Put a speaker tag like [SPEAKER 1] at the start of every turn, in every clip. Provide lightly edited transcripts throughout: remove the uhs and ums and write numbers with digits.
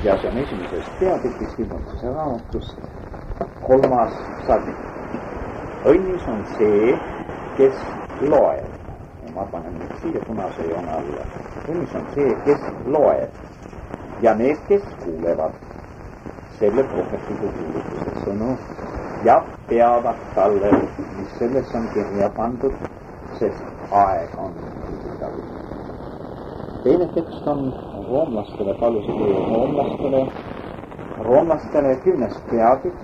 [SPEAKER 1] ja see on esimesest peatükist ilmutuse raamatust 3. salm. õnnis on see, kes loeb. Ja ma panen nüüd siia punase joone alla. õnnis on see, kes loeb ja need, kes kuulevad selle prohvetiga kuulutuse sõnu ja peavad talle, mis selles on kirja pandud, sest aeg on huvitav. Teine tekst on roomlastele, Pauluse kiri roomlastele 10. peatükk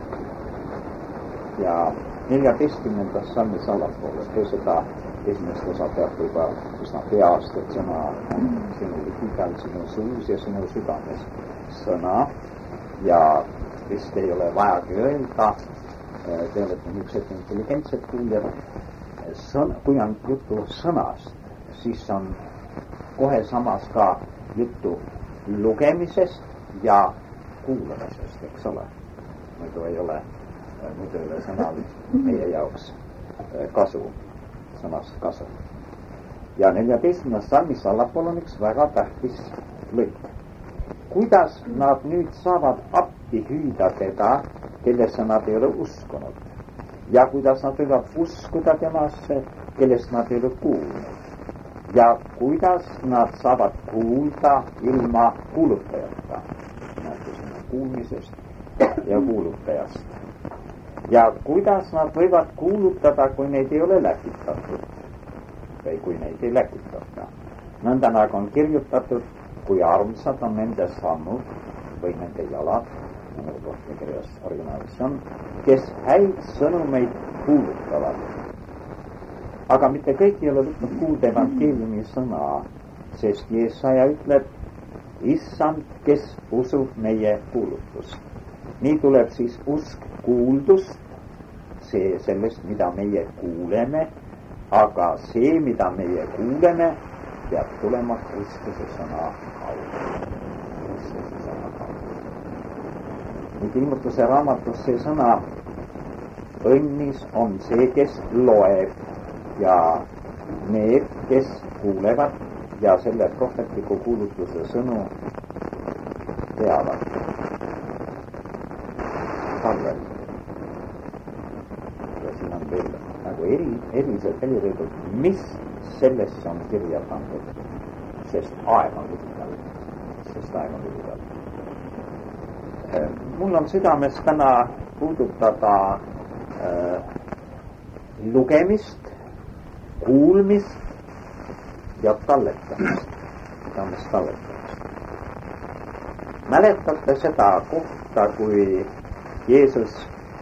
[SPEAKER 1] ja 14. salmis allapoole. Kui seda esimest osa peab juba üsna peast, et sõna on sinu igal sinu suus ja sinu südames sõna ja vist ei ole vajagi öelda, te olete niisugused intelligentsed kuuljad, kui on juttu sõnast, siis on kohe samas ka juttu lugemisest ja kuulamisest, eks ole. Muidu ei ole sõnal meie jaoks kasu, sõnast kasu. Ja 14. salmis allapool on üks väga tähtis lõik. Kuidas nad nüüd saavad appi hüüda teda, kellesse nad ei ole uskunud? Ja kuidas nad võivad uskuda temasse, kellest nad ei ole kuulnud? Ja kuidas nad saavad kuulda ilma kuulutajata? Näete kuulmisest ja kuulutajast. Ja kuidas nad võivad kuulutada, kui neid ei ole läkitatud? Või kui neid ei läkitata? Nõnda nagu on kirjutatud, kui armsad on nende sammud või nende jalad, nagu kohta kirjas originaalis on, kes häid sõnumeid kuulutavad. Aga mitte kõik ei ole võtnud kuulda evangeeliumi sõna, sest Jeesaja ütleb, issand, kes usub meie kuulutust. Nii tuleb siis usk kuuldust, see sellest, mida meie kuuleme, aga see, mida meie kuuleme, peab tulema Kristuse sõna kaudu. Kristuse sõna kaudu. Nüüd ilmutuse raamatus see sõna õnnis on see, kes loeb ja need, kes kuulevad ja selle prohvetliku kuulutuse sõnu teavad. Talle. Ja siin on veel nagu eriselt helirõidud, mis sellesse on kirja pandud, sest aeg on lühidalt. Mul on südames täna puudutada lugemist, kuulmist ja talletamist. Mäletate seda kohta, kui Jeesus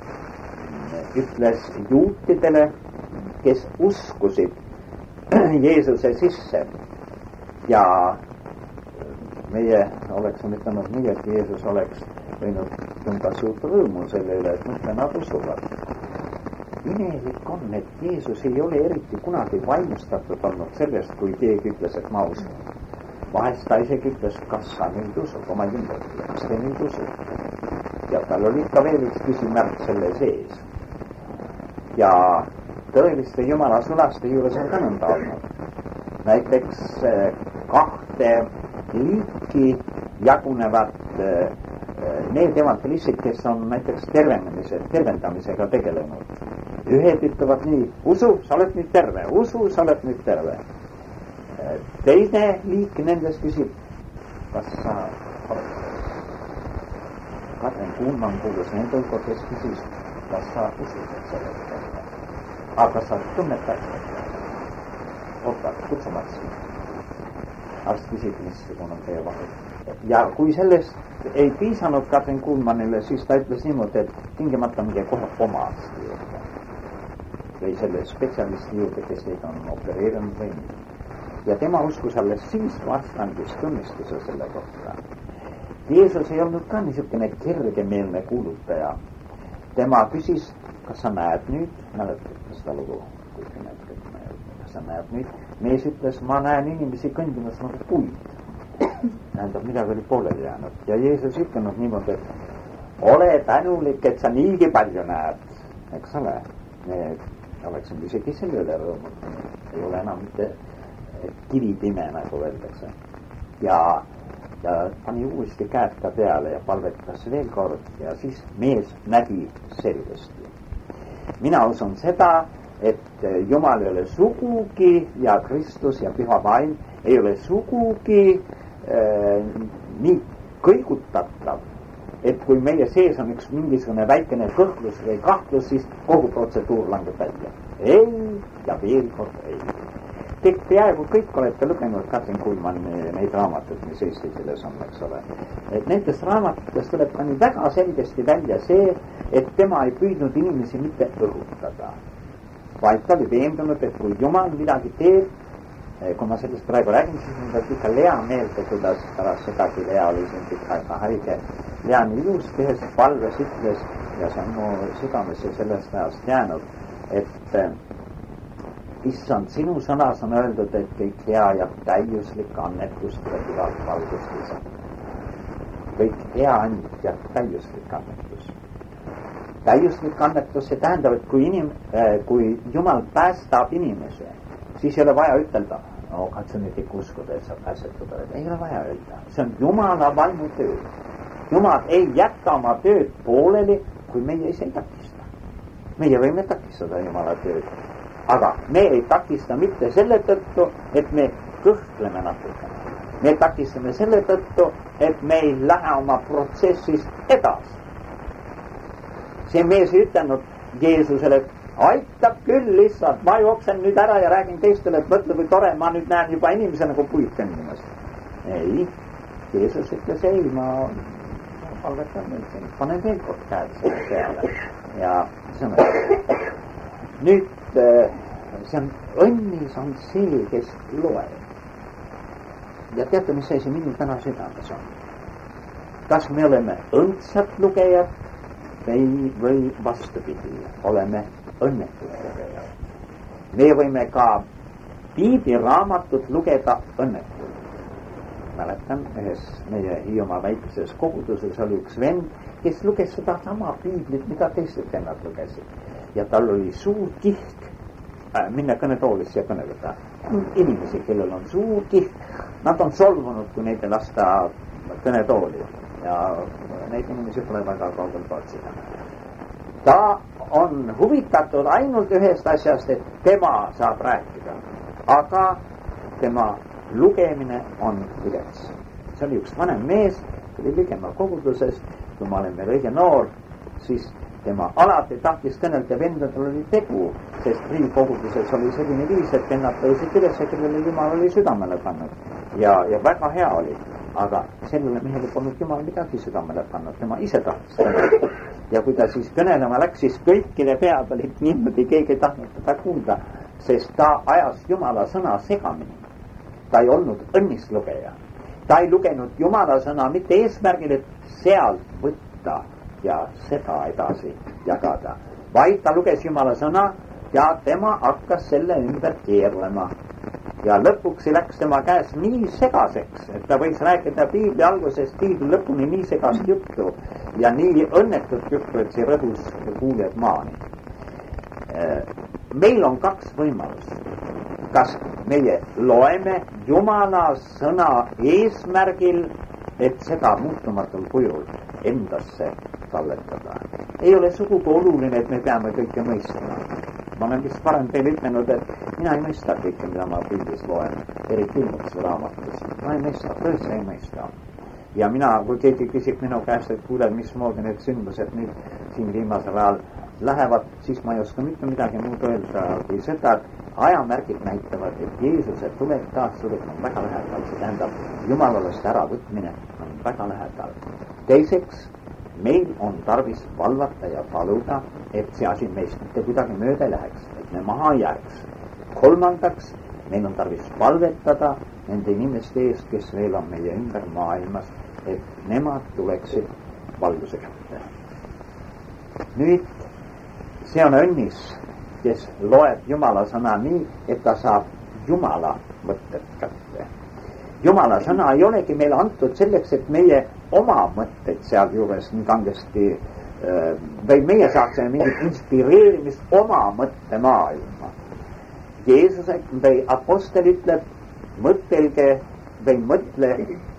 [SPEAKER 1] ütles juutidele, kes uskusid Jeesuse sisse ja meie oleksime ütelnud nii, et Jeesus oleks võinud tunda suurt rõõmu selle üle, et mõtle nad usuvad. Imelik on, et Jeesus ei ole eriti kunagi vaimustatud olnud sellest, kui keegi ütles, et ma usun. Vahest ta isegi ütles, kas sa nüüd usud, oma kindlalt, kas te nüüd usud. Ja tal oli ikka veel üks küsimärk selle sees. Ja tõeliste Jumala sulaste juures on ka nõnda olnud. Näiteks 2 liiki jagunevad need evangelistid, kes on näiteks tervendamisega tegelenud. Ühed ütlevad nii, usu, sa oled nüüd terve, usu, sa oled nüüd terve. Teine liik nendest küsib, kas sa oled. Katrin Kuhlmann kuulus nende hulka, kes küsis, kas sa usud, et sa oled terve. Aga sa tunnetad, oota, kutsumad siin. Arst küsib, missugune on teie vahel. Ja kui sellest ei piisanud Katrin Kuhlmannile, siis ta ütles niimoodi, et tingimata minge kohe oma arsti juurde. Või selle spetsialisti juurde, kes teid on opereerinud või nii. Ja tema uskus alles siis, kui arst andis tunnistuse selle kohta. Jeesus ei olnud ka niisugune kergemeelne kuulutaja. Tema küsis, kas sa näed nüüd? Mäletate seda lugu, kui te näete, kas sa näed nüüd? Mees ütles, ma näen inimesi kõndimas nagu puid. Tähendab, midagi oli pooleli jäänud. Ja Jeesus ütlenud niimoodi, et ole tänulik, et sa niigi palju näed. Eks ole, me oleksime isegi selle üle rõõmud. Ei ole enam mitte kivipime, nagu öeldakse. Ja ja pani uuesti käed ta peale ja palvetas veel kord ja siis mees nägi selgesti. Mina usun seda, et Jumal ei ole sugugi ja Kristus ja Püha Vaim ei ole sugugi nii kõigutatav, et kui meie sees on üks mingisugune väikene kõhklus või kahtlus, siis kogu protseduur langeb välja. Ei ja veel kord ei. Te peaaegu kõik olete lugenud Katrin Kuhlmanni neid raamatuid, mis eesti keeles on, eks ole. Et nendest raamatutest tuleb ka nii väga selgesti välja see, et tema ei püüdnud inimesi mitte õhutada, vaid ta oli veendunud, et kui Jumal midagi teeb, kui ma sellest praegu räägin, siis mul peab ikka Lea meelde, kuidas pärast sedagi Lea oli siin pikka aega haige. Lea nii ilusti ühes palves ütles ja see on mu südamesse sellest ajast jäänud, et issand, sinu sõnas on öeldud, et kõik hea ja täiuslik annetus tuleb igalt valgust lisa. Kõik hea and ja täiuslik annetus. Täiuslik annetus, see tähendab, et kui Jumal päästab inimese, siis ei ole vaja ütelda, katsu nüüd ikka uskuda, et sa pääsetud oled. Ei ole vaja öelda. See on Jumala vaimu töö. Jumal ei jätta oma tööd pooleli, kui meie ei saa takista. Meie võime takistada Jumala tööd. Aga me ei takista mitte selle tõttu, et me kõhkleme natukene. Me takistame selle tõttu, et me ei lähe oma protsessis edasi. See mees ei ütelnud Jeesusele, et aitab küll lihtsalt, ma jooksen nüüd ära ja räägin teistele, et mõtle kui tore, ma nüüd näen juba inimese nagu puid kõndimas. Ei, Jeesus ütles, ei, ma palvetan nüüd siin, panen veel kord käed selle peale. Ja see on nüüd see on õnnis on see, kes loeb. Ja teate, mis asi minu täna südames on? Kas me oleme õndsad lugejad või vastupidi, oleme õnnetud lugejad? Me võime ka piibliraamatut lugeda õnnetult. Mäletan, ühes meie Hiiumaa väikeses koguduses oli üks vend, kes luges seda sama piiblit, mida teised vennad lugesid. Ja tal oli suur kihk minna kõnetoolisse ja kõneleda. Inimesi, kellel on suur kihk, nad on solvunud, kui neid ei lasta kõnetooli. Ja neid inimesi pole väga kaugel otsida. Ta on huvitatud ainult ühest asjast, et tema saab rääkida. Aga tema lugemine on vilets. See oli üks vanem mees, tuli Ligemaa kogudusest, kui ma olin veel õige noor, siis tema alati tahtis kõnelda ja vendadel oli tegu, sest riigikoguduses oli selline viis, et vennad tõusid üles, kellele Jumal oli südamele pannud. Ja väga hea oli, aga sellele mehele polnud Jumal midagi südamele pannud, tema ise tahtis kõnelda. Ja kui ta siis kõnelema läks, siis kõikide pead olid niimoodi, keegi ei tahtnud teda kuulda, sest ta ajas Jumala sõna segamini. Ta ei olnud õnnis lugeja. Ta ei lugenud Jumala sõna mitte eesmärgil, et sealt võtta ja seda edasi jagada, vaid ta luges Jumala sõna ja tema hakkas selle ümber keerlema. Ja lõpuks läks tema käes nii segaseks, et ta võis rääkida piibli algusest piibli lõpuni nii segast juttu ja nii õnnetut juttu, et see rõhus kuuljad maani. Meil on kaks võimalust. Kas meie loeme Jumala sõna eesmärgil, et seda muutumatul kujul endasse talletada. Ei ole sugugi oluline, et me peame kõike mõistma. Ma olen vist varem teile ütlenud, et mina ei mõista kõike, mida ma piiblis loen, eriti ilmutuse raamatus. Ma ei mõista, tõesti ei mõista. Ja mina, kui keegi küsib minu käest, et kuule, mismoodi need sündmused nüüd siin viimasel ajal lähevad, siis ma ei oska mitte midagi muud öelda kui seda, et ajamärgid näitavad, et Jeesuse tulek taastulek on väga lähedal. See tähendab, Jumalalast äravõtmine on väga lähedal. Teiseks, meil on tarvis valvata ja paluda, et see asi meist mitte kuidagi mööda ei läheks, et me maha jääks. Kolmandaks, meil on tarvis palvetada nende inimeste eest, kes veel on meie ümber maailmas, et nemad tuleksid valguse kätte. Nüüd, see on õnnis, kes loeb Jumala sõna nii, et ta saab Jumala mõtted kätte. Jumala sõna ei olegi meile antud selleks, et meie oma mõtteid seal juures nii kangesti või meie saaksime mingit inspireerimist oma mõttemaailma. Jeesus või apostel ütleb, mõtelge või mõtle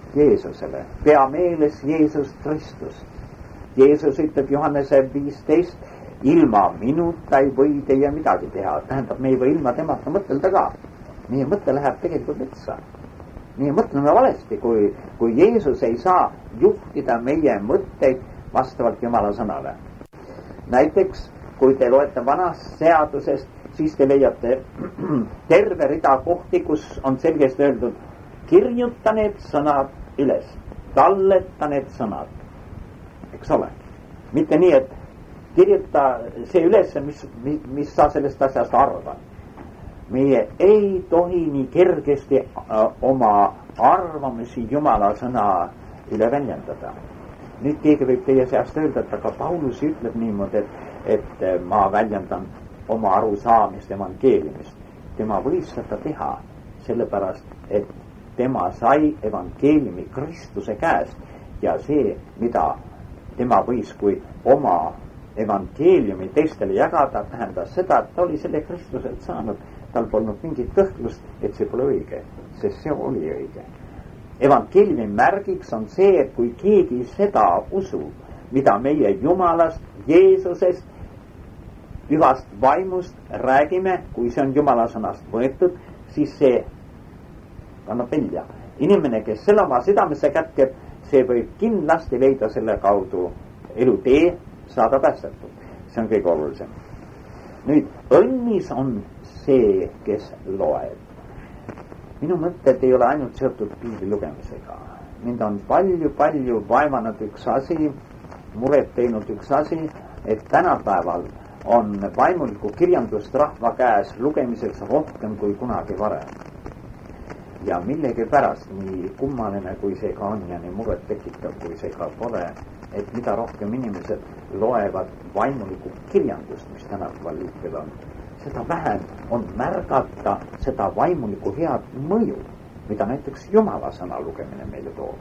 [SPEAKER 1] Jeesusele. Pea meeles Jeesus Kristust. Jeesus ütleb Johannese 15, ilma minuta ei või teie midagi teha. Tähendab, me ei või ilma temata mõtelda ka. Meie mõte läheb tegelikult metsa. Meie mõtleme valesti, kui Jeesus ei saa juhtida meie mõtteid vastavalt Jumala sõnale. Näiteks, kui te loete vanast seadusest, siis te leiate terve rida kohti, kus on selgesti öeldud, kirjuta need sõnad üles, talleta need sõnad, eks ole. Mitte nii, et kirjuta see üles, mis sa sellest asjast arvad. Meie ei tohi nii kergesti oma arvamusi Jumala sõna üle väljendada. Nüüd keegi võib teie seast öelda, et aga Paulus ütleb niimoodi, et ma väljendan oma arusaamist evangeeliumist. Tema võis seda teha, sellepärast, et tema sai evangeeliumi Kristuse käest ja see, mida tema võis kui oma evangeeliumi teistele jagada, tähendas seda, et ta oli selle Kristuselt saanud, tal polnud mingit kõhklust, et see pole õige, sest see oli õige. Evangeeliumi märgiks on see, et kui keegi seda usub, mida meie Jumalast, Jeesusest, pühast vaimust räägime, kui see on Jumala sõnast võetud, siis see kannab välja. Inimene, kes selle oma südamesse kätkeb, see võib kindlasti leida selle kaudu elutee, saada päästetud. See on kõige olulisem. Nüüd, õnnis on see, kes loeb. Minu mõtted ei ole ainult seotud piibli lugemisega. Mind on palju vaevanud üks asi, muret teinud üks asi, et tänapäeval on vaimulikku kirjandust rahva käes lugemiseks rohkem kui kunagi varem. Ja millegipärast, nii kummaline kui see ka on ja nii muret tekitav kui see ka pole, et mida rohkem inimesed loevad vaimulikku kirjandust, mis tänapäeval liikvel on, seda vähem on märgata seda vaimulikku head mõju, mida näiteks Jumala sõna lugemine meile toob.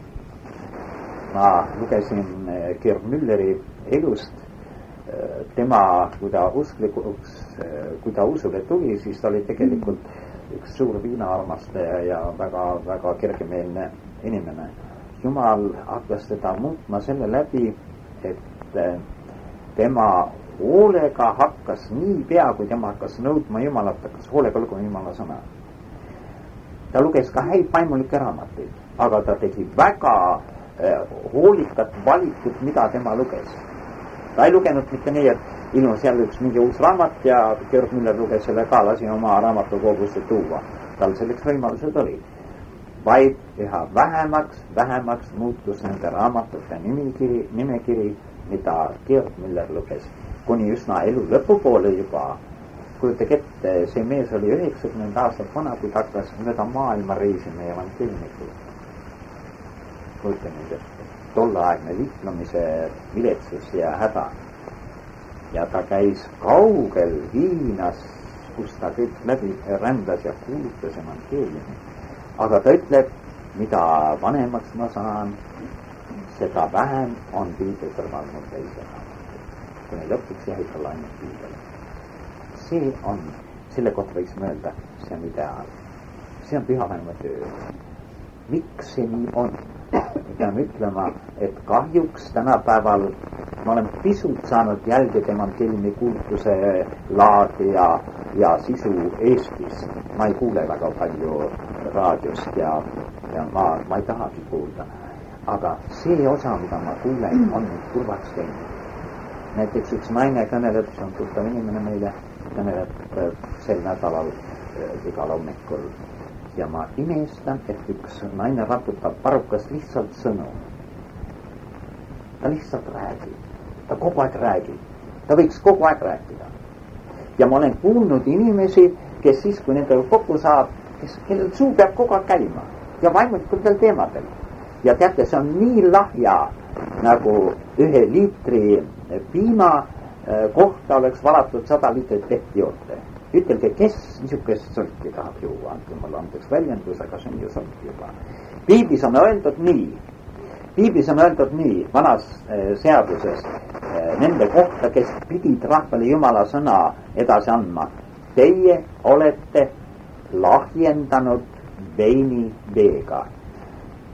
[SPEAKER 1] Ma lugesin Georg Mülleri elust, tema, kui ta usule tuli, siis ta oli tegelikult üks suur viinaarmastaja ja väga kergemeelne inimene. Jumal hakkas teda muutma selle läbi, et tema hoolega hakkas niipea, kui tema hakkas nõudma Jumalat, hakkas hoolega lugema Jumala sõna. Ta luges ka häid vaimulikke raamatuid, aga ta tegi väga hoolikat valikut, mida tema luges. Ta ei lugenud mitte nii, et ilmus jälle üks mingi uus raamat ja Georg Müller luges selle ka, lasi oma raamatukogusse tuua. Tal selleks võimalused oli. Vaid üha vähemaks muutus nende raamatute nimekiri, mida Georg Müller luges. Kuni üsna elu lõpupoole juba, kujutage ette, see mees oli 90 aastat vana, kui ta hakkas mööda maailma reisima evangeelnikul. Kujutage nüüd, et tolleaegne liiklemise viletsus ja häda. Ja ta käis kaugel Hiinas, kus ta kõik läbi rändas ja kuulutas evangeeliumi. Aga ta ütleb, mida vanemaks ma saan, seda vähem on piibli kõrval mul teise. Kuni lõpuks jäi talle ainult piibel. See on, selle kohta võiks mõelda, see on ideaal. See on pühavaima töö. Miks see nii on? Ma pean ütlema, et kahjuks tänapäeval ma olen pisut saanud jälgida evangeeliumi kuulutuse laadi ja sisu Eestis. Ma ei kuule väga palju raadiost ja ma ei tahagi kuulda. Aga see osa, mida ma kuulen, on nüüd kurvaks teinud. Näiteks üks naine kõneleb, see on tuttav inimene meile, kõneleb sel nädalal igal hommikul. Ja ma imestan, et üks naine raputab parukas lihtsalt sõnu. Ta lihtsalt räägib. Ta kogu aeg räägib. Ta võiks kogu aeg rääkida. Ja ma olen kuulnud inimesi, kes siis, kui nendega kokku saab, kellel suu peab kogu aeg käima. Ja vaimulikel teemadel. Ja teate, see on nii lahja, nagu 1 liitri piima kohta oleks valatud 100 liitrit vett juurde. Ütelge, kes niisugust solki tahab juua, andke mulle andeks väljendus, aga see on ju solk juba. Piiblis on öeldud nii, vanas seaduses, nende kohta, kes pidid rahvale Jumala sõna edasi andma. Teie olete lahjendanud veini veega.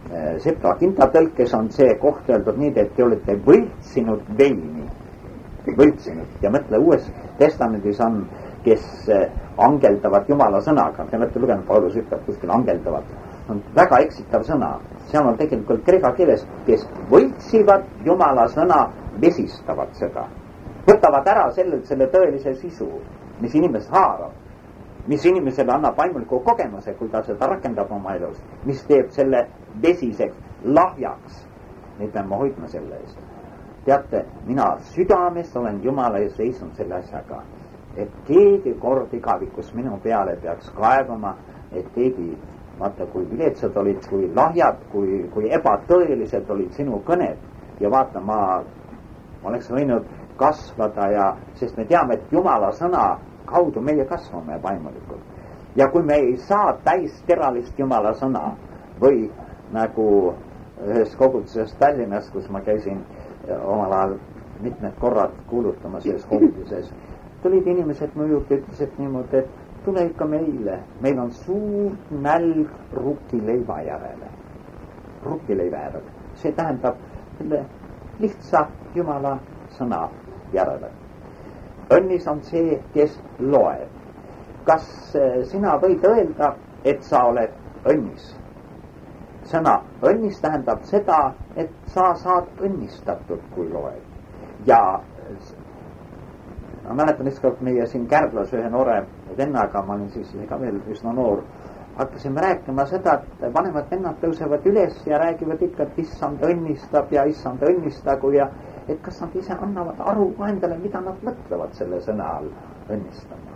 [SPEAKER 1] Septuaginta tõlkes on see koht öeldud nii, et te olete võltsinud veini. Võltsinud. Ja mõtle, Uues Testamendis on, kes angeldavad Jumala sõnaga. Te olete lugenud, Paulus ütleb kuskil angeldavad. On väga eksitav sõna. Seal on tegelikult kreeka keeles, kes võltsivad Jumala sõna, vesistavad seda. Võtavad ära selle tõelise sisu, mis inimest haarab, mis inimesele annab vaimuliku kogemuse, kui ta seda rakendab oma elus, mis teeb selle vesiseks lahjaks. Nii peame hoidma selle eest. Teate, mina südames olen Jumala ees seisnud selle asjaga, et keegi kord igavikus minu peale peaks kaevama, et keegi, vaata, kui viletsad olid, kui lahjad, kui ebatõelised olid sinu kõned ja vaata, ma oleks võinud kasvada ja, sest me teame, et Jumala sõna kaudu meie kasvame vaimulikult. Ja kui me ei saa täisteralist Jumala sõna või nagu ühes koguduses Tallinnas, kus ma käisin omal ajal mitmed korrad kuulutamas selles koguduses, tulid inimesed mu juurde, ütlesid niimoodi, et tule ikka meile, meil on suur nälg rukileiva järele. Rukileiva järele. See tähendab lihtsa Jumala sõna järele. Õnnis on see, kes loeb. Kas sina võid öelda, et sa oled õnnis? Sõna õnnis tähendab seda, et sa saad õnnistatud, kui loed. Ja ma mäletan ükskord meie siin Kärdlas ühe noore vennaga, ma olin siis ka veel üsna noor, hakkasime rääkima seda, et vanemad vennad tõusevad üles ja räägivad ikka, et issand õnnistab ja issand õnnistagu ja et kas nad ise annavad aru endale, mida nad mõtlevad selle sõna all õnnistama.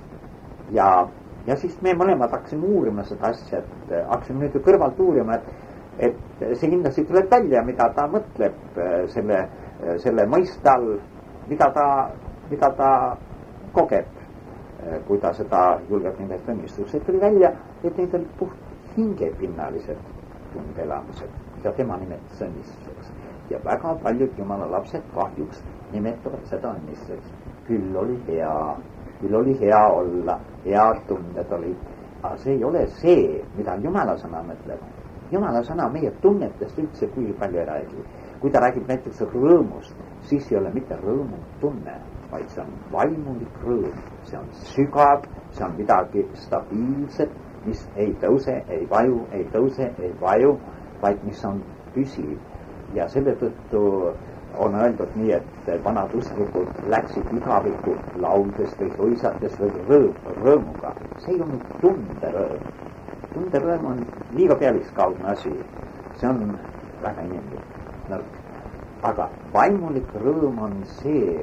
[SPEAKER 1] Ja siis me mõlemad hakkasime uurima seda asja, et hakkasime nüüd kõrvalt uurima, et see kindlasti tuleb välja, mida ta mõtleb selle mõiste all, mida ta kogeb, kui ta seda julgeb nimelt õnnistuseks. Tuli välja, et need olid puht hingepinnalised tundeelamused ja tema nimetas õnnistuseks. Ja väga paljud Jumala lapsed kahjuks nimetavad seda õnnistuseks. Küll oli hea olla, head tunded olid. Aga see ei ole see, mida Jumala sõna mõtleb. Jumala sõna meie tunnetest üldse kui palju ei räägi. Kui ta räägib näiteks rõõmust, siis ei ole mitte rõõmu tunne, vaid see on vaimulik rõõm. See on sügav, see on midagi stabiilset, mis ei tõuse, ei vaju, ei tõuse, ei vaju, vaid mis on püsiv. Ja selle tõttu on öeldud nii, et vanad usklikud läksid igaviku lauldes või suisates või rõõmuga. See ei olnud tunderõõm. Tunderõõm on liiga pealiskaudne asi. See on väga inimlik. Aga vaimulik rõõm on see,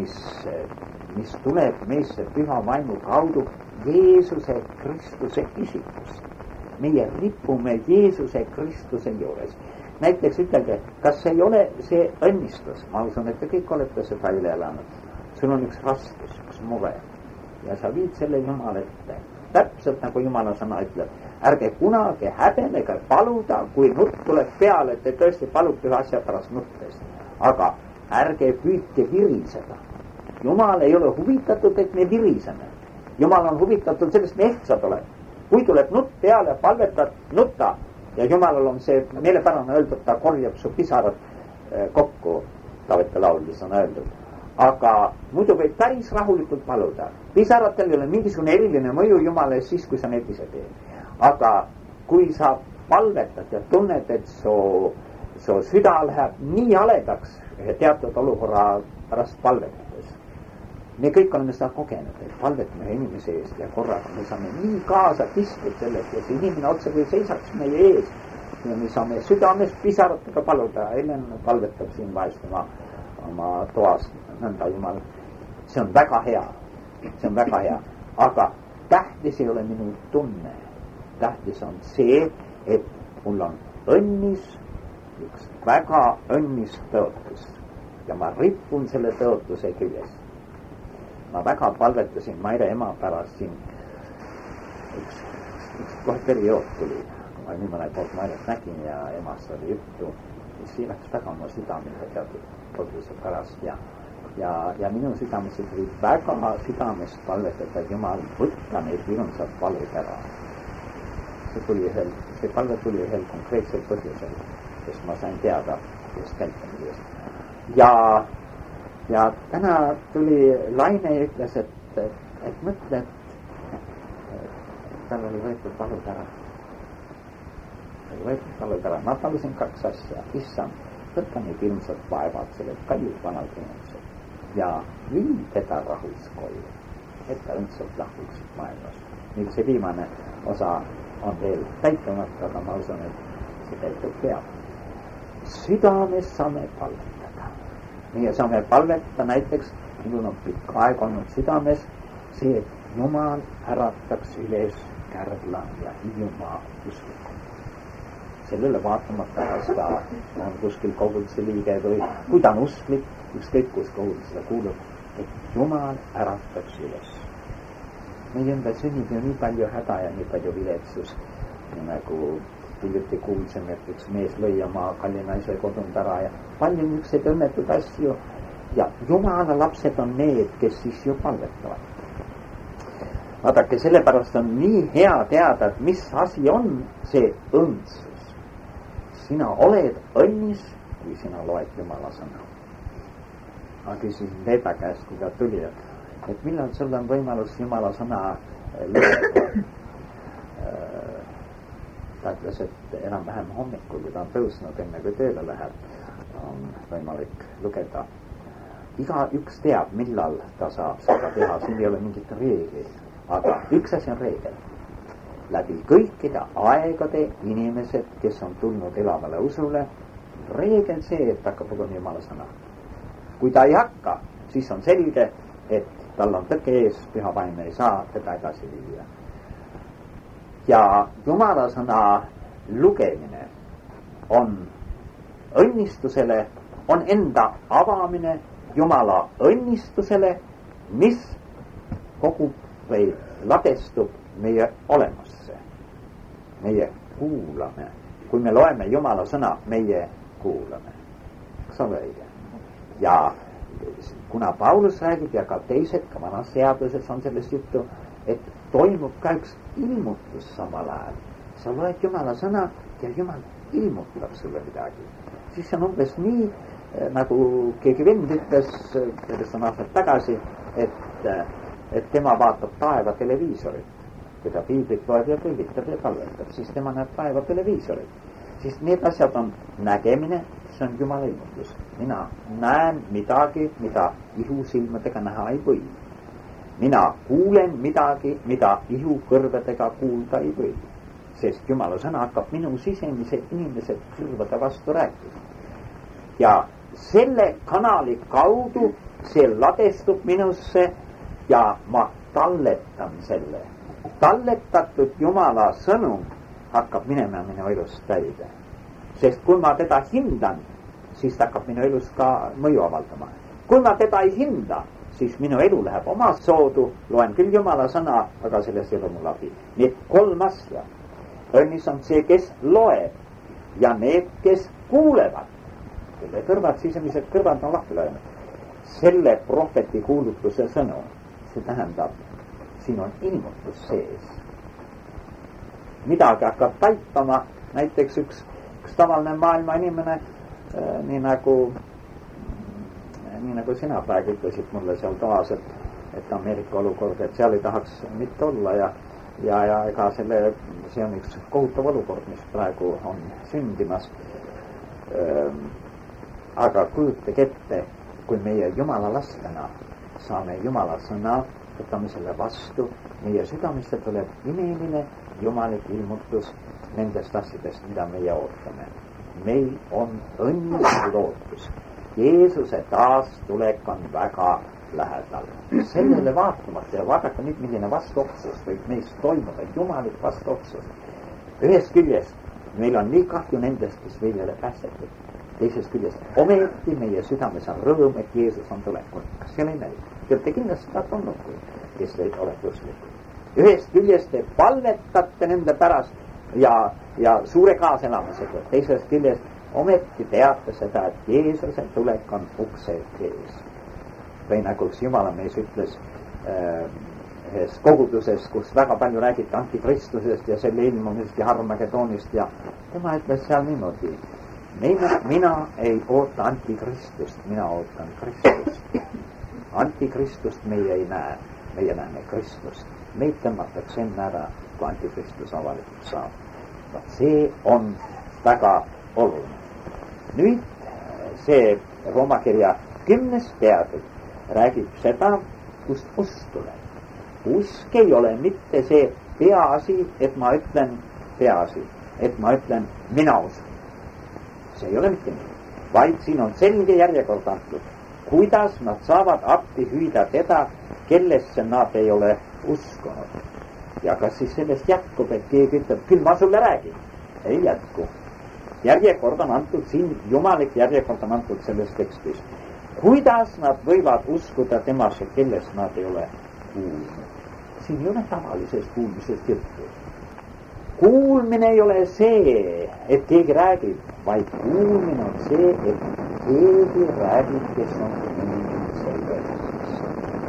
[SPEAKER 1] mis tuleb meisse püha vaimu kaudu Jeesuse Kristuse isikust. Meie ripume Jeesuse Kristuse juures. Näiteks ütelge, kas ei ole see õnnistus? Ma usun, et te kõik olete seda üle elanud. Sul on üks raskus, üks mure ja sa viid selle Jumala ette. Täpselt nagu Jumala sõna ütleb. Ärge kunagi häbenege paluda, kui nutt tuleb peale, et te tõesti palute ühe asja pärast nuttest. Aga ärge püüdke viriseda. Jumal ei ole huvitatud, et me viriseme. Jumal on huvitatud sellest, me ehtsad oleme. Kui tuleb nutt peale, palvetad, nutta. Ja Jumalal on see meelepärane öeldud, ta korjab su pisarad kokku, Taavete lauldes on öeldud. Aga muidu võib päris rahulikult paluda. Pisaratel ei ole mingisugune eriline mõju Jumala ees siis, kui sa neid ise teed. Aga kui sa palvetad ja tunned, et su süda läheb nii haledaks teatud olukorra pärast palvetades. Me kõik oleme seda kogenud, et palvetame inimese eest ja korraga me saame nii kaasa kistud sellest ja see inimene otse kui seisaks meie ees ja me saame südames pisaratega paluda. Ellen palvetab siin vahest oma toas nõnda Jumal. See on väga hea. See on väga hea. Aga tähtis ei ole minu tunne. Tähtis on see, et mul on õnnis, üks väga õnnis tõotus ja ma ripun selle tõotuse küljes. Ma väga palvetasin Maire ema pärast siin üks kohe periood tuli. Ma niimoodi kord Mairet nägin ja emast oli juttu, mis läks väga oma südamele teatud põhjuse pärast ja minu südamesse tuli väga südamest palvetada, et Jumal võtta neid hirmsad palud ära. See tuli ühel see palve tuli ühel konkreetsel põhjusel, sest ma sain teada sellest käitumisest. Ja täna tuli Laine ja ütles, et mõtle, et tal oli võetud palud ära. Ma palusin 2 asja. Issand, võtta neid ilmselt vaevad, selle kaljud vanad inimesed ja vii teda rahus koju, et ta õndselt lahkuks maailmast. Nüüd see viimane osa on veel täitumata, aga ma usun, et see täitub peab. Südames saame palvetada. Meie saame palvetada näiteks, minul on pikk aeg olnud südames see, et Jumal ärataks üles Kärdla ja Hiiumaa usklikult. Sellele vaatamata, kas ta on kuskil koguduse liige või kui ta on usklik, ükskõik kus kogudusele kuulub, et Jumal ärataks üles. Meie ümber sünnib ju nii palju häda ja nii palju viletsust, nagu hiljuti kuulsime, et üks mees lõi oma kalli naise kodunud ära ja palju niisuguseid õnnetud asju ja Jumala lapsed on need, kes siis ju palvetavad. Vaadake, sellepärast on nii hea teada, et mis asi on see õndsus. Sina oled õnnis, kui sina loed Jumala sõna. Ma küsin Leeda käest, kui ta tuli, et millal sul on võimalus Jumala sõna lugeda. Ta ütles, et enam-vähem hommikul, kui ta on tõusnud, enne kui tööle läheb, on võimalik lugeda. Iga üks teab, millal ta saab seda teha, siin ei ole mingit reeglit. Aga üks asi on reegel. Läbi kõikide aegade inimesed, kes on tulnud elavale usule, reegel see, et hakkab lugema Jumala sõna. Kui ta ei hakka, siis on selge, et tal on tõke ees, püha vaim ei saa teda edasi viia. Ja Jumala sõna lugemine on õnnistusele, on enda avamine Jumala õnnistusele, mis kogub või ladestub meie olemasse. Meie kuulame. Kui me loeme Jumala sõna, meie kuulame. Kas on õige? Ja kuna Paulus räägib ja ka teised, ka vanas seaduses on sellest juttu, et toimub ka üks ilmutus samal ajal. Sa loed Jumala sõna ja Jumal ilmutab sulle midagi. Siis on umbes nii, nagu keegi vend ütles, sellest on aastat tagasi, et tema vaatab taeva televiisorit. Kui ta piiblit loeb ja tõlgitab ja palvetab, siis tema näeb taeva televiisorit. Siis need asjad on nägemine, see on Jumala ilmutus. Mina näen midagi, mida ihusilmadega näha ei või. Mina kuulen midagi, mida ihukõrvedega kuulda ei või. Sest Jumala sõna hakkab minu sisemise inimesed kõrvade vastu rääkima. Ja selle kanali kaudu see ladestub minusse ja ma talletan selle. Talletatud Jumala sõnum hakkab minema minu elust täide. Sest kui ma teda hindan, siis ta hakkab minu elus ka mõju avaldama. Kui ma teda ei hinda, siis minu elu läheb oma soodu, loen küll Jumala sõna, aga sellest ei ole mul abi. Nii et 3 asja. Õnnis on see, kes loeb ja need, kes kuulevad. Kelle kõrvad, sisemised kõrvad on lahti löönud. Selle prohveti kuulutuse sõnum, see tähendab, siin on ilmutus sees. Midagi hakkab taipama, näiteks üks tavaline maailma inimene, nii nagu sina praegu ütlesid mulle seal toas, et Ameerika olukord, et seal ei tahaks mitte olla ja ega see on üks kohutav olukord, mis praegu on sündimas. Aga kujutage ette, kui meie Jumala lastena saame Jumala sõna, võtame selle vastu, meie südamesse tuleb imeline jumalik ilmutus nendest asjadest, mida meie ootame. Meil on õnnis lootus. Jeesuse taastulek on väga lähedal. Sellele vaatamata ja vaadake nüüd, milline vastuotsus võib meist toimuda, jumalik vastuotsus. Ühest küljest meil on nii kahju nendest, kes veel ei ole päästetud. Teisest küljest ometi meie südames on rõõm, et Jeesus on tulekul. Kas see ei näi? Te olete kindlasti ka tulnud, kes te olete usklikud. Ühest küljest te palvetate nende pärast ja suure kaaselamisega. Teisest küljest ometi teate seda, et Jeesuse tulek on ukse ees. Või nagu üks Jumala mees ütles, ühes koguduses, kus väga palju räägiti antikristusest ja selle ilmumisest ja Harmagedoonist ja tema ütles seal niimoodi: mina ei oota antikristust, mina ootan Kristust. Antikristust meie ei näe, meie näeme Kristust. Meid tõmmatakse enne ära, kui antikristus avalikuks saab. See on väga oluline. Nüüd see Rooma kirja 10. peatükk räägib seda, kust usk tuleb. Usk ei ole mitte see peaasi, et ma ütlen mina usun. See ei ole mitte nii, vaid siin on selge järjekord antud, kuidas nad saavad appi hüüda teda, kellesse nad ei ole uskunud. Ja kas siis sellest jätkub, et keegi ütleb, küll ma sulle räägin? Ei jätku. Järjekord on antud siin, jumalik järjekord on antud selles tekstis. Kuidas nad võivad uskuda temasse, kelles nad ei ole kuulnud? Siin ei ole tavalisest kuulmisest juttu. Kuulmine ei ole see, et keegi räägib, vaid kuulmine on see, et keegi räägib, kes on selgeks.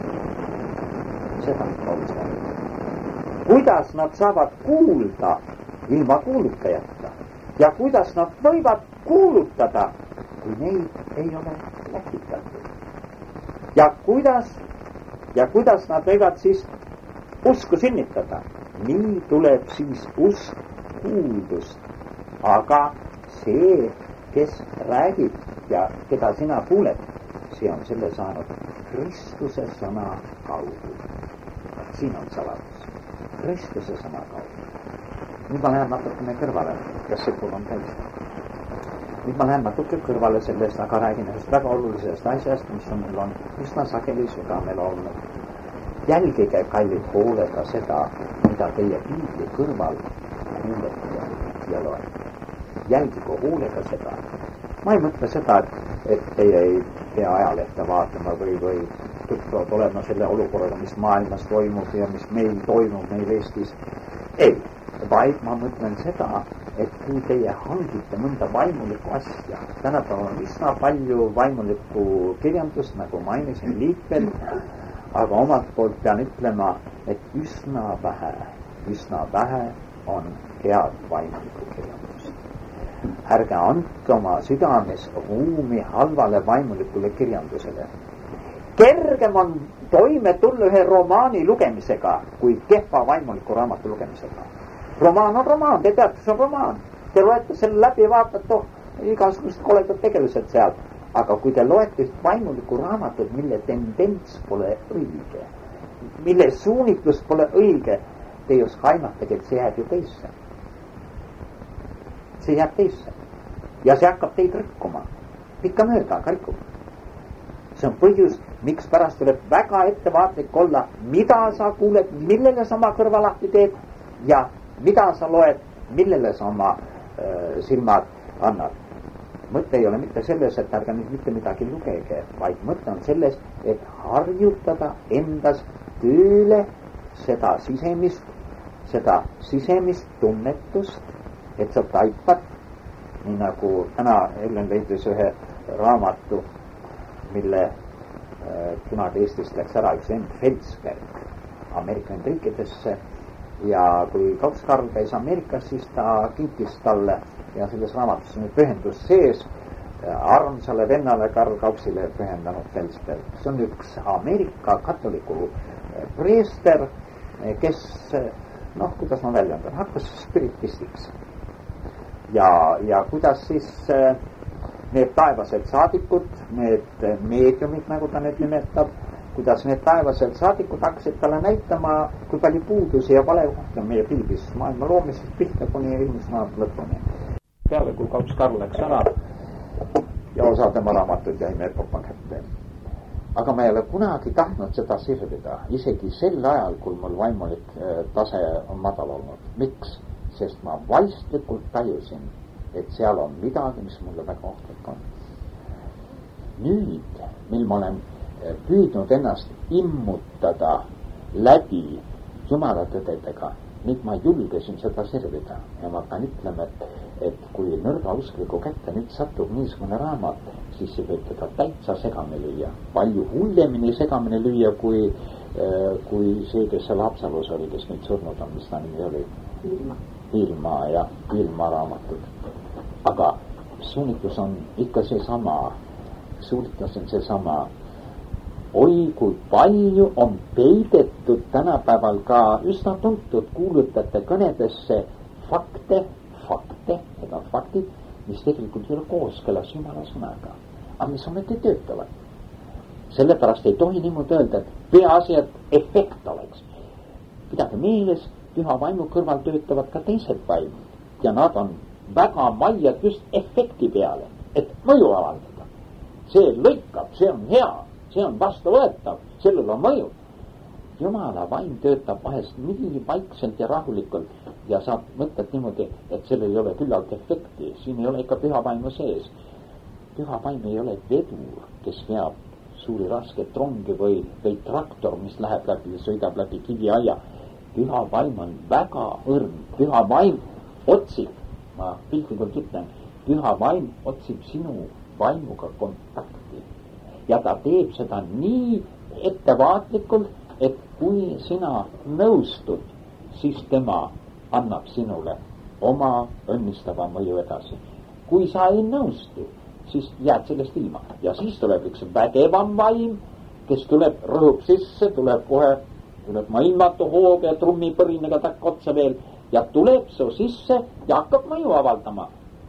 [SPEAKER 1] Seda Paulus räägib. Kuidas nad saavad kuulda ilma kuulutajata ja kuidas nad võivad kuulutada, kui neid ei ole läkitatud. Ja kuidas nad võivad siis usku sünnitada? Nii tuleb siis usk kuuldust. Aga see, kes räägib ja keda sina kuuled, see on selle saanud Kristuse sõna kaudu. Siin on saladus. Kristuse sõna kaudu. Nüüd ma lähen natukene kõrvale, kas see pool on täis. Nüüd ma lähen natuke kõrvale sellest, aga räägin ühest väga olulisest asjast, mis on meil on üsna sageli südamel olnud. Jälgige, kallid, hoolega seda, mida teie piibli kõrval kuulete ja loete. Jälgige hoolega seda. Ma ei mõtle seda, et teie ei pea ajalehte vaatama või tutvuvad olema selle olukorraga, mis maailmas toimub ja mis meil toimub, meil Eestis. Ei, vaid ma mõtlen seda, et kui teie hangite mõnda vaimulikku asja, tänapäeval on üsna palju vaimulikku kirjandust, nagu mainisin liikvel, aga omalt poolt pean ütlema, et üsna vähe on head vaimulikku kirjandust. Ärge andke oma südames ruumi halvale vaimulikule kirjandusele. Kergem on toime tulla ühe romaani lugemisega, kui kehva vaimuliku raamatu lugemisega. Romaan on romaan, te teate, see on romaan. Te loete selle läbi ja vaatate, igasugused koledad tegelused seal. Aga kui te loete üht vaimulikku raamatut, mille tendents pole õige, mille suunitlus pole õige, te ei oska aimatagi, et see jääb ju teisse. See jääb teisse. Ja see hakkab teid rikkuma. Pikka mööda, aga rikub. See on põhjus, miks pärast tuleb väga ettevaatlik olla, mida sa kuuled, millele sa oma kõrva lahti teed ja mida sa loed, millele sa oma silmad annad. Mõte ei ole mitte selles, et ärge nüüd mitte midagi lugege, vaid mõte on selles, et harjutada endas tööle seda sisemist tunnetust, et sa taipad, nii nagu täna Ellen leidis ühe raamatu, mille kunagi Eestist läks ära üks N. Felsberg Ameerika Ühendriikidesse ja kui Kaups Karl käis Ameerikas, siis ta kinkis talle ja selles raamatus on pühendus sees armsale vennale Karl Kaupsile pühendanud Felsberg. See on üks Ameerika katoliku preester, kes, kuidas ma väljendan, hakkas spiritistiks. Ja kuidas siis need taevased saadikud, need meediumid, nagu ta need nimetab, kuidas need taevased saadikud hakkasid talle näitama, kui palju puudusi ja valekohti on meie piiblis maailma loomisest pihta kuni ilmusmaad lõpuni. Peale, kui Kaups Karl läks ära ja osa tema raamatud jäi meie poppa kätte. Aga ma ei ole kunagi tahtnud seda sirvida, isegi sel ajal, kui mul vaimulik tase on madal olnud. Miks? Sest ma vaistlikult tajusin, et seal on midagi, mis mulle väga ohtlik on. Nüüd, mil ma olen püüdnud ennast immutada läbi Jumala tõdedega, nüüd ma julgesin seda servida ja ma pean ütlema, et kui nõrga uskliku kätte nüüd satub niisugune raamat, siis see võib teda täitsa segamini lüüa. Palju hullemini segamini lüüa, kui see, kes seal Haapsalus oli, kes nüüd surnud on, mis ta nimi oli? Ilma ja Ilma raamatud. aga suunitlus on ikka seesama, suunitlus on seesama. Oi, kui palju on peidetud tänapäeval ka üsna tuntud kuulutajate kõnedesse fakte, need on faktid, mis tegelikult ei ole kooskõlas Jumala sõnaga, aga mis ometi töötavad. Sellepärast ei tohi niimoodi öelda, et peaasi, et efekt oleks. Pidage meeles, püha vaimu kõrval töötavad ka teised vaimud ja nad on väga maiad just efekti peale, et mõju avaldada. See lõikab, see on hea, see on vastuvõetav, sellel on mõju. Jumala vaim töötab vahest nii vaikselt ja rahulikult ja saab mõtled niimoodi, et sellel ei ole küllalt efekti, siin ei ole ikka püha vaimu sees. Püha vaim ei ole vedur, kes veab suuri rasket rongi või traktor, mis läheb läbi ja sõidab läbi kiviaia. Püha vaim on väga õrn, püha vaim otsib, ma piltlikult ütlen, püha vaim otsib sinu vaimuga kontakti ja ta teeb seda nii ettevaatlikult, et kui sina nõustud, siis tema annab sinule oma õnnistava mõju edasi. Kui sa ei nõustu, siis jääd sellest ilma ja siis tuleb üks vägevam vaim, kes tuleb, rõhub sisse, tuleb maailmatu hooga ja trummipõrinega takk otsa veel ja tuleb su sisse ja hakkab mõju avaldama.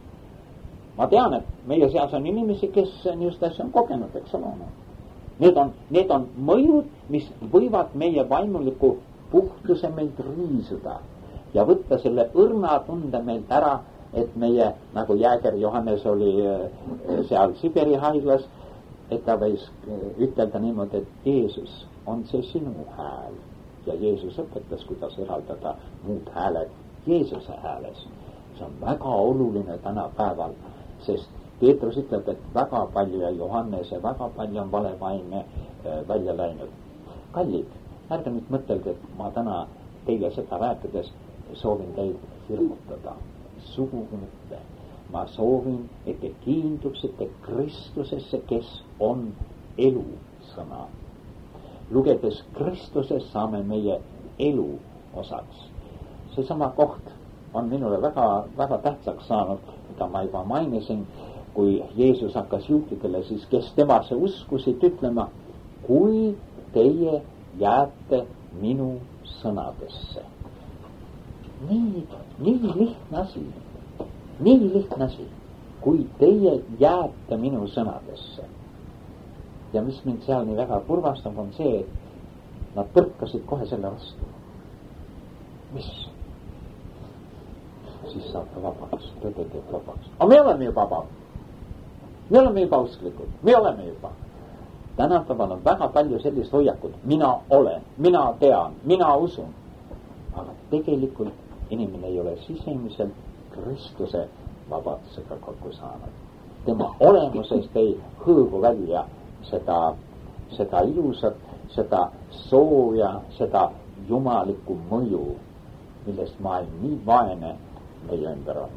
[SPEAKER 1] Ma tean, et meie seas on inimesi, kes just asja on kogenud, eks ole. Need on mõjud, mis võivad meie vaimuliku puhtuse meilt riisuda ja võtta selle õrna tunde meilt ära, et meie, nagu Jääger Johannes oli seal Siberi haiglas, et ta võis ütelda niimoodi, et Jeesus on see sinu hääl ja Jeesus õpetas, kuidas eraldada muud hääled Jeesuse hääles. See on väga oluline tänapäeval, sest Peetrus ütleb, et väga palju ja Johannes ja väga palju on valevaime välja läinud. Kallid, ärge nüüd mõtelge, et ma täna teile seda rääkides soovin teid hirmutada. Sugugi mitte. Ma soovin, et te kiinduksite Kristusesse, kes on elusõna. Lugedes Kristuses saame meie elu osaks. Seesama koht on minule väga, väga tähtsaks saanud, mida ma juba mainisin, kui Jeesus hakkas juutidele, siis kes temasse uskusid ütlema, kui teie jääte minu sõnadesse. Nii lihtne asi, kui teie jääte minu sõnadesse. Ja mis mind seal nii väga kurvastab, on see, et nad põrkasid kohe selle vastu. Mis? Siis saab ta vabaks, tõde teeb vabaks. Aga me oleme ju vabad. Me oleme juba usklikud, me oleme juba. Tänapäeval on väga palju sellist hoiakut, mina olen, mina tean, mina usun. Aga tegelikult inimene ei ole sisemiselt Kristuse vabadusega kokku saanud. Tema olemusest ei hõõgu välja seda ilusat, seda sooja, seda jumalikku mõju, millest maailm nii vaene meie ümber on.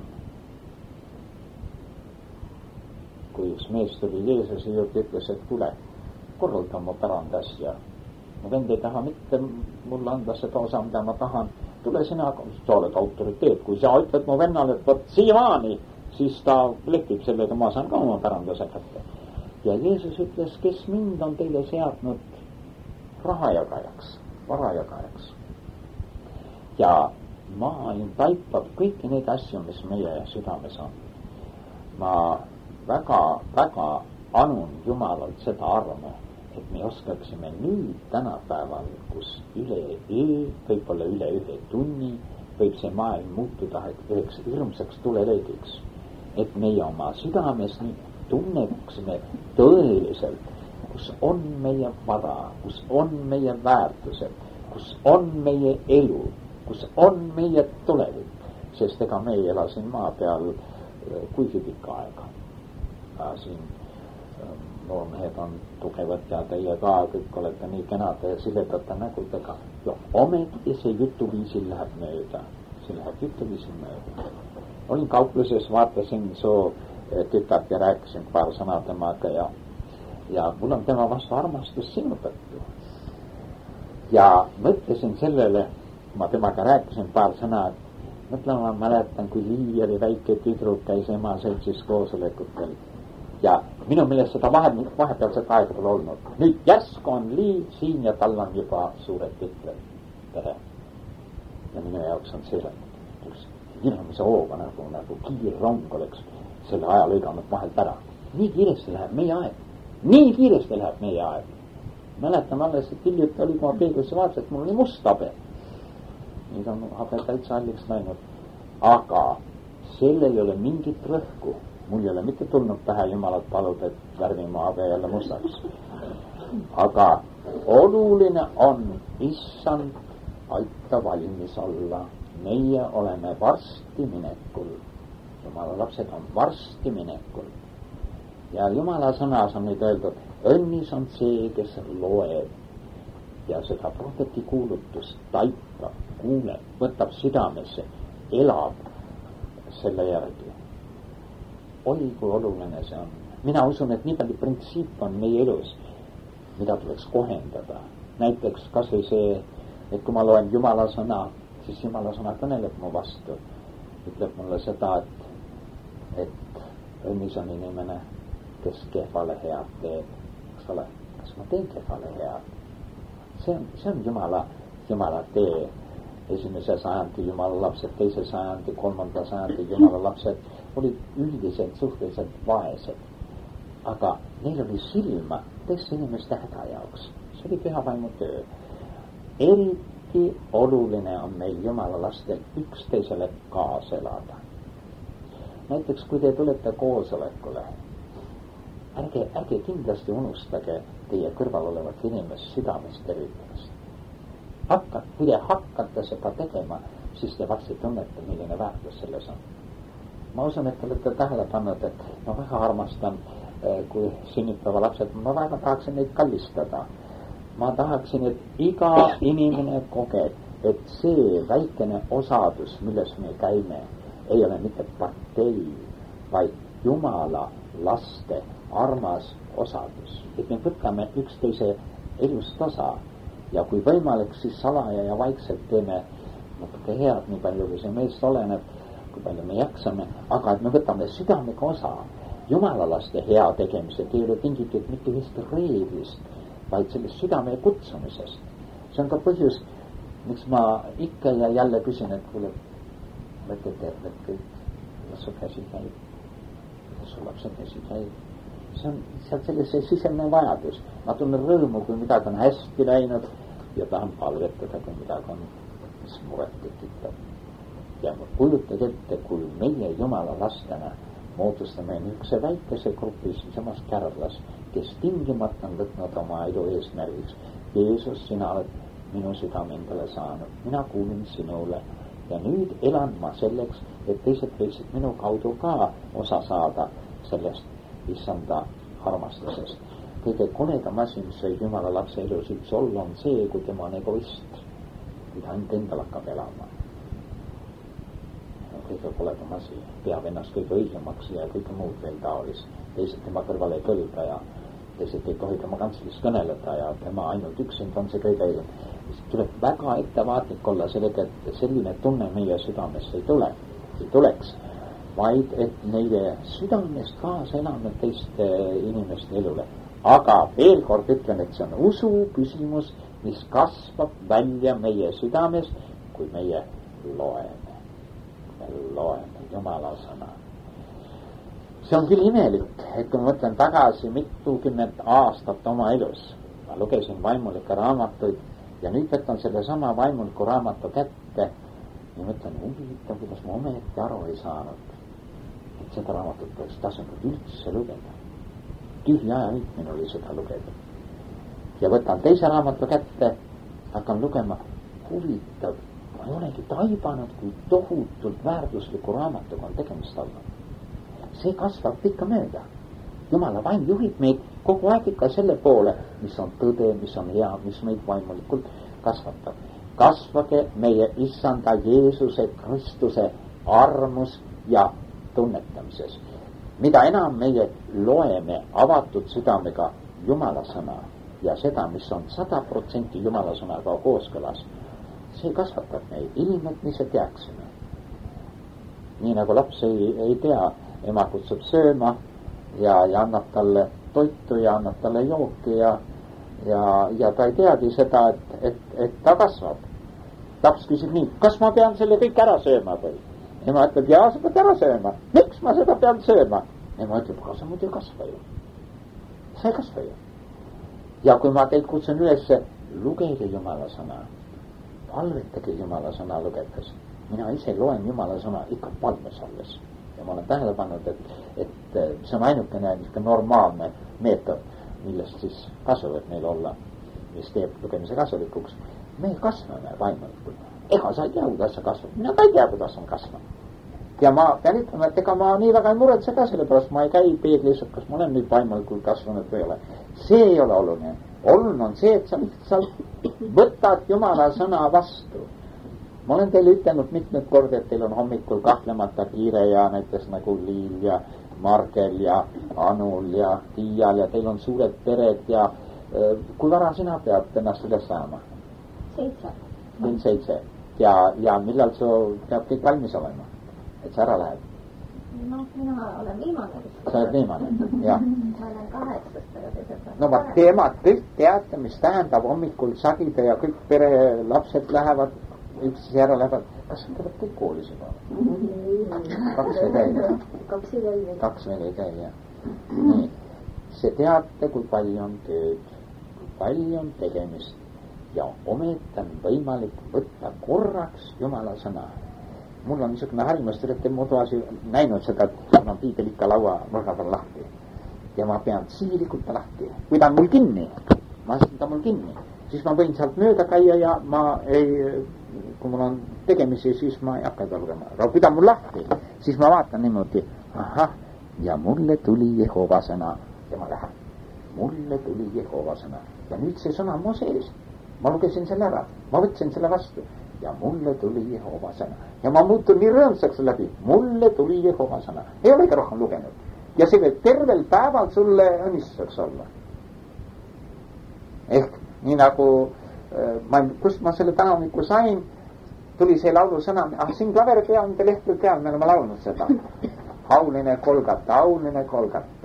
[SPEAKER 1] Kui üks mees tuli Jeesuse juurde, ütles, et tule, korralda mu pärand asja. Mu vend ei taha mitte mulle anda seda osa, mida ma tahan. Tule sina, sa oled autoriteet. Kui sa ütled mu vennale, et võt siiamaani, siis ta lepib sellega, ma saan ka oma päranduse kätte. Ja Jeesus ütles, kes mind on teile seadnud rahajagajaks, varajagajaks. Ja maailm taipab kõiki neid asju, mis meie südames on. Ma väga, väga anun Jumalalt seda armu, et me oskaksime nüüd tänapäeval, kus üle öö, võib-olla üle ühe tunni, võib see maailm muutuda üheks hirmsaks tuleleidiks. Et meie oma südames nüüd tunneksime tõeliselt, kus on meie vara, kus on meie väärtused, kus on meie elu, kus on meie tulevik, sest ega me ei ela siin maa peal kuigi pikka aega. Siin noormehed on tugevad ja teie ka, kõik olete nii kenade siledate nägudega. Ja ometi see jutuviisil läheb mööda. See läheb jutuviisil mööda. Olin kaupluses, vaatasin su tütart ja rääkisin paar sõna temaga ja mul on tema vastu armastus sinu tõttu. ja mõtlesin sellele, ma temaga rääkisin paar sõna, mõtlen, ma mäletan, kui Liivi oli väike tüdruk, käis ema seltsis koosolekutel ja minu meelest seda vahepealset aega pole olnud. Nüüd järsku on Liiv siin ja tal on juba suured tütred, tere. Ja minu jaoks on see hirmuse hooga nagu kiirrong oleks selle aja lõiganud vahelt ära. Nii kiiresti läheb meie aeg. Mäletan alles, et hiljuti oli, kui ma peeglisse vaatasin, et mul oli must habe. Nüüd on habe täitsa halliks läinud. Aga sellel ei ole mingit rõhku. Mul ei ole mitte tulnud pähe Jumalat paluda, et värvi mu habe jälle mustaks. Aga oluline on, issand, aita valmis olla. Meie oleme varsti minekul. Jumala lapsed on varsti minekul. Ja Jumala sõnas on nüüd öeldud, õnnis on see, kes loeb ja seda prohveti kuulutust taipab, kuuleb, võtab südamesse, elab selle järgi. Oi, kui oluline see on. Mina usun, et nii palju printsiip on meie elus, mida tuleks kohendada. Näiteks kas või see, et kui ma loen Jumala sõna, siis Jumala sõna kõneleb mu vastu. Ütleb mulle seda, et õnnis on inimene, kes kehvale head teeb. Eks ole, kas ma teen kehvale head? See on Jumala tee. Esimese sajandi Jumala lapsed, teise sajandi, kolmanda sajandi Jumala lapsed olid üldiselt suhteliselt vaesed. Aga neil oli silma teiste inimeste häda jaoks. See oli püha vaimu töö. Eriti oluline on meil Jumala lastel üksteisele kaasa elada. Näiteks, kui te tulete koosolekule, ärge kindlasti unustage teie kõrval olevat inimest südamest tervitamist. Kui te hakkate seda tegema, siis te varsti tunnete, milline väärtus selles on. Ma usun, et te olete tähele pannud, et ma väga armastan, kui sünnipäeva lapsed, ma väga tahaksin neid kallistada. Ma tahaksin, et iga inimene kogeb, et see väikene osadus, milles me käime, ei ole mitte partei, vaid Jumala laste armas osadus. Et me võtame üksteise elust osa ja kui võimalik, siis salaja ja vaikselt teeme natuke head, nii palju kui see meist oleneb, kui palju me jaksame, aga et me võtame südamega osa Jumala laste hea tegemised ei ole tingitud mitte ühest reeglist, vaid sellest südame kutsumisest. See on ka põhjus, miks ma ikka ja jälle küsin, et kuule, võtte terved kõik, kuidas su käsi käib, kuidas su lapse käsi käib. See on sealt sellise sisemine vajadus. Ma tunnen rõõmu, kui midagi on hästi läinud ja tahan palvetada, kui midagi on, mis muret tekitab. Ja kujutage ette, kui meie Jumala lastena moodustame niisuguse väikese grupi siinsamas Kärlas, kes tingimata on võtnud oma elu eesmärgiks. Jeesus, sina oled minu südame endale saanud, mina kuulin sinule ja nüüd elan ma selleks, et teised võiksid minu kaudu ka osa saada sellest issanda armastusest. Kõige koledam asi, mis võib Jumala lapse elus üldse olla, on see, kui tema on egoist, kui ta endal hakkab elama. Kõige koledam asi, peab ennast kõige õigemaks ja kõige muud veel taolist. Teised tema kõrval ei kõlga ja teised ei tohi tema kantslis kõneleda ja tema ainult üksinda on see kõige õigem. Tuleb väga ettevaatlik olla sellega, et selline tunne meie südamesse ei tuleks, vaid et meie südamest kaasa elame teiste inimeste elule. Aga veel kord ütlen, et see on usu küsimus, mis kasvab välja meie südames, kui meie loeme Jumala sõna. See on küll imelik, et kui ma mõtlen tagasi mitukümmend aastat oma elus, ma lugesin vaimulikke raamatuid ja nüüd võtan selle sama vaimuliku raamatu kätte ja mõtlen, huvitav, kuidas ma ometi aru ei saanud, et seda raamatut oleks tasunud üldse lugeda. Tühja aja viitmine oli seda lugeda. Ja võtan teise raamatu kätte, hakkan lugema, huvitav, ma ei olegi taibanud, kui tohutult väärtusliku raamatuga on tegemist olnud. See kasvab pikka mööda. Jumala vaim juhib meid kogu aeg ikka selle poole, mis on tõde, mis on hea, mis meid vaimulikult kasvatab. Kasvage meie issanda Jeesuse Kristuse armus ja tunnetamises. Mida enam meie loeme avatud südamega Jumala sõna, ja seda, mis on 100% Jumala sõnaga kooskõlas, see kasvatab meid, ilma et me ise teaksime. Nii nagu laps ei tea, ema kutsub sööma ja annab talle toitu ja annab talle jooki ja ta ei teagi seda, et ta kasvab. Laps küsib nii, kas ma pean selle kõik ära sööma või? Ema ütleb, jaa, sa pead ära sööma. Miks ma seda pean sööma? Ema ütleb, aga sa muidu ei kasva ju. Sa ei kasva ju. Ja kui ma teid kutsun üles, lugege Jumala sõna. Palvetage Jumala sõna lugedes. Mina ise loen Jumala sõna ikka palves olles. Ja ma olen tähele pannud, et see on ainukene normaalne meetod, millest siis kasu võib meil olla, mis teeb lugemise kasulikuks. Me kasvame vaimulikult. Ega sa ei tea, kuidas sa kasvad. Mina ka ei tea, kuidas on kasvanud. Ja ma pean ütlema, et ega ma nii väga ei muretse ka selle pärast, ma ei käi peeglis, kas ma olen nüüd vaimulikult kasvanud või ei ole. See ei ole oluline. Oluline on see, et sa lihtsalt võtad Jumala sõna vastu. Ma olen teile ütelnud mitmed kordi, et teil on hommikul kahtlemata kiire ja näiteks nagu Liil ja Margel ja Anul ja Tiial ja teil on suured pered ja kui vara sina pead ennast üles saama? 7. Ja millal sa peab kõik valmis olema, et sa ära lähed?
[SPEAKER 2] No, mina olen viimane.
[SPEAKER 1] Sa oled viimane, jah.
[SPEAKER 2] Ma olen 8.
[SPEAKER 1] No ma teemad kõik teate, mis tähendab hommikul sagida ja kõik pere lapsed lähevad, üksteise järele lähevad. Kas sa peavad kõik koolis juba? 2 ei käi. 2 veel ei käi, jah. Nii. See teate, kui palju on tööd, kui palju on tegemist ja ometi on võimalik võtta korraks Jumala sõna. Mul on niisugune harjumus, te olete mu toas näinud seda, et on piibel ikka laua nurga peal lahti. Ja ma pean sihilikult ta lahti. Kui ta on mul kinni, ma asetan ta mul kinni, siis ma võin sealt mööda käia ja ma ei, kui mul on tegemisi, siis ma ei hakka lugema. Aga kui ta on mul lahti, siis ma vaatan niimoodi, ahah, ja mulle tuli Jehova sõna ja ma lähen. Mulle tuli Jehova sõna ja nüüd see sõna on mu sees. Ma lugesin selle ära, ma võtsin selle vastu ja mulle tuli Jehova sõna. Ja ma muutun nii rõõmsaks läbi, mulle tuli Jehova sõna. Ei ole ikka rohkem lugenud. Ja see võib tervel päeval sulle õnnistuseks olla. Ehk nii nagu, kust ma selle tänavniku sain, tuli see laulu sõna, siin klaveri peal, nende lehtel peal, me oleme laulnud seda. Auline Kolgata, auline Kolgata.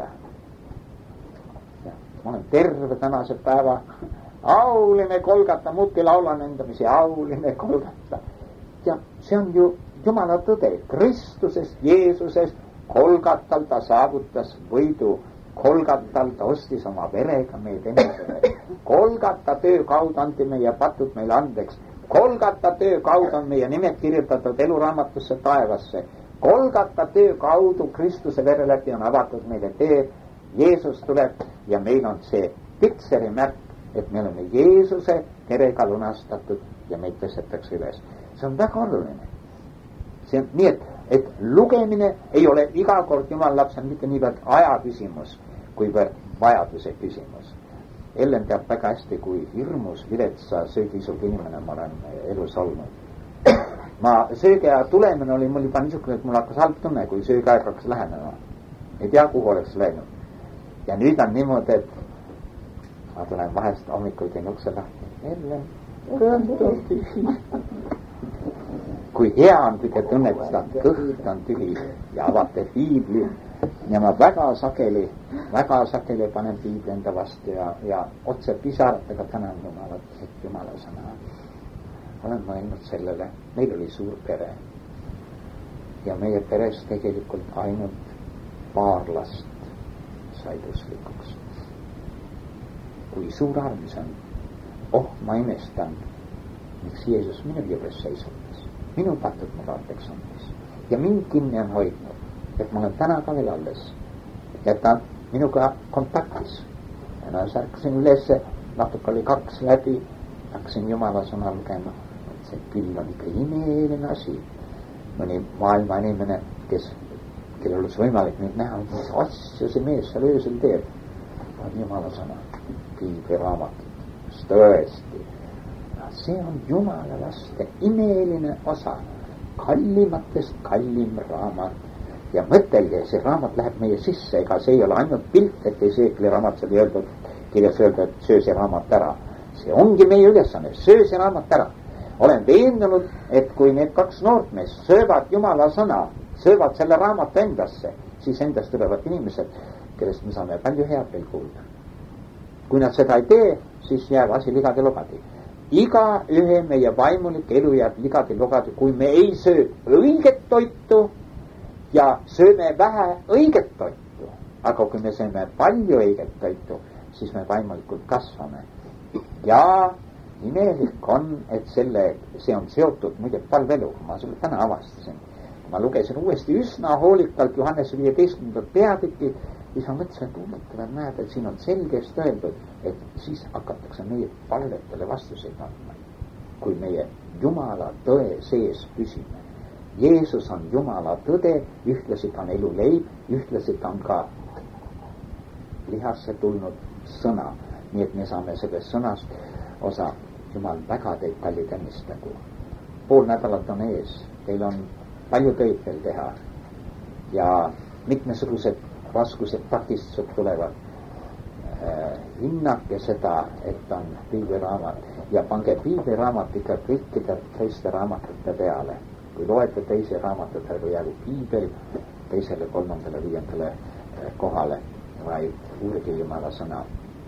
[SPEAKER 1] Ja, ma olen terve tänase päeva auline Kolgata, muudki laulan endamisi, auline Kolgata. Ja see on ju Jumala tõde. Kristusest, Jeesusest, Kolgatal ta saavutas võidu. Kolgatal ta ostis oma verega meie teenusele. Kolgata töö kaudu anti meie patud meile andeks. Kolgata töö kaudu on meie nimed kirjutatud eluraamatusse taevasse. Kolgata töö kaudu Kristuse vere läbi on avatud meile tee. Jeesus tuleb ja meil on see pitseri märk, et me oleme Jeesuse verega lunastatud ja meid tõstetakse üles. See on väga oluline. See on nii, et lugemine ei ole iga kord Jumal lapsel mitte niivõrd aja küsimus, kuivõrd vajaduse küsimus. Ellen teab väga hästi, kui hirmus viletsa söögiisuga inimene ma olen elus olnud. Ma söögia tulemine oli mul juba niisugune, et mul hakkas halb tunne, kui söögiaeg hakkas lähenema. Ei tea, kuhu oleks läinud. Ja nüüd on niimoodi, et ma tulen vahest hommikul teen ukse lahti. Ellen, kõht on tühi. Kui hea on, kui te tunnete seda, kõht on tühi ja avate piibli ja ma väga sageli panen piibli enda vastu ja otse pisaratega tänan Jumalat, et Jumala sõna. Olen mõelnud sellele, meil oli suur pere ja meie peres tegelikult ainult paar last said usklikuks. Kui suur arm see on, ma imestan, miks Jeesus minu juures seisab, minu patud mulle andeks andis ja mind kinni on hoidnud, et ma olen täna ka veel alles ja ta on minuga kontaktis. Ja no särkasin üles, natuke oli 2 läbi, hakkasin Jumala sõna lugema, et see küll on ikka imeline asi. Mõni maailma inimene, kellel oleks võimalik nüüd näha, mis asja see mees seal öösel teeb, on Jumala sõna, piibliraamatut, tõesti. See on Jumala laste imeline osa, kallimatest kallim raamat. Ja mõtelge, see raamat läheb meie sisse, ega see ei ole ainult pilt, et ei seekli raamat, see oli öeldud, kirjas öelda, et söö see raamat ära. see ongi meie ülesanne, söö see raamat ära. olen veendunud, et kui need 2 noort meest söövad Jumala sõna, söövad selle raamatu endasse, siis endast tulevad inimesed, kellest me saame palju head veel kuulda. kui nad seda ei tee, siis jääb asi ligadi-logadi. igaühe meie vaimulik elu jääb ligadi-logadi, kui me ei söö õiget toitu ja sööme vähe õiget toitu. aga kui me sööme palju õiget toitu, siis me vaimulikult kasvame. ja imelik on, et see on seotud muide palveluga. ma selle täna avastasin. ma lugesin uuesti üsna hoolikalt Johannese 15. peatükki, siis ma mõtlesin, et huvitav, näed, et siin on selgesti öeldud, et siis hakatakse meie palvetele vastuseid andma, kui meie Jumala tõe sees püsime. Jeesus on Jumala tõde, ühtlasi ta on eluleib, ühtlasi ta on ka lihasse tulnud sõna. nii et me saame sellest sõnast osa. Jumal väga teid kallid õnnistagu. pool nädalat on ees, teil on palju töid veel teha ja mitmesugused raskused, takistused tulevad. Hinnake seda, et on piibliraamat ja pange piibliraamat ikka kõikide teiste raamatute peale. kui loete teisi raamatut, ärgu jäägu piibel 2., 3., 5. kohale, vaid uurige Jumala sõna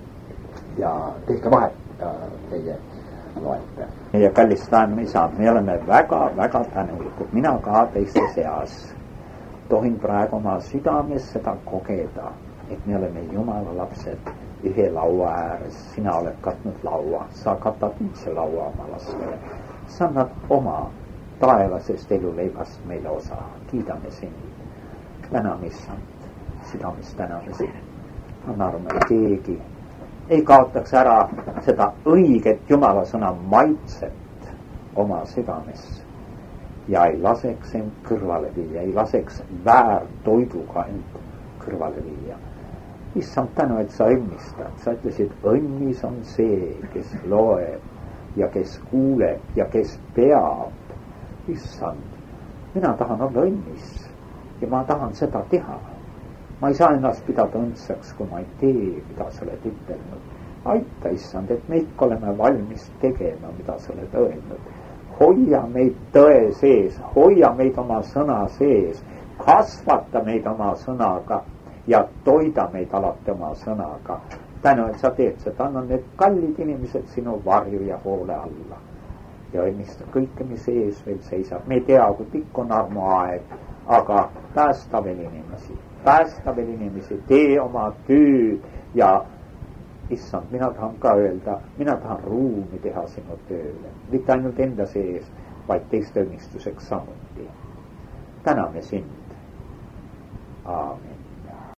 [SPEAKER 1] ja tehke vahet teie loete. meie kallis Taevane Isa, me oleme väga tänulikud, mina ka teiste seas tohin praegu oma südames seda kogeda, et me oleme Jumala lapsed ühe laua ääres. Sina oled katnud laua, sa katad üldse laua oma lastele, sa annad oma taevasest eluleibast meile osa. kiidame sind, täname issand, südames täname sind. anna arme, keegi ei kaotaks ära seda õiget Jumala sõna maitset oma südames ja ei laseks end kõrvale viia, ei laseks väärtoiduga end kõrvale viia. issand, tänu, et sa õnnistad, sa ütlesid, õnnis on see, kes loeb ja kes kuuleb ja kes peab. issand, mina tahan olla õnnis ja ma tahan seda teha. ma ei saa ennast pidada õndsaks, kui ma ei tee, mida sa oled ütelnud. aita, issand, et me ikka oleme valmis tegema, mida sa oled öelnud. hoia meid tõe sees, hoia meid oma sõna sees, kasvata meid oma sõnaga ja toida meid alati oma sõnaga. tänu, et sa teed seda, anna need kallid inimesed sinu varju ja hoole alla ja õnnista kõike, mis ees veel seisab. me ei tea, kui pikk on armuaeg, aga päästa veel inimesi, tee oma tööd ja issand, mina tahan ka öelda, mina tahan ruumi teha sinu tööle, mitte ainult enda sees, vaid teiste õnnistuseks samuti. täname sind. Aamen.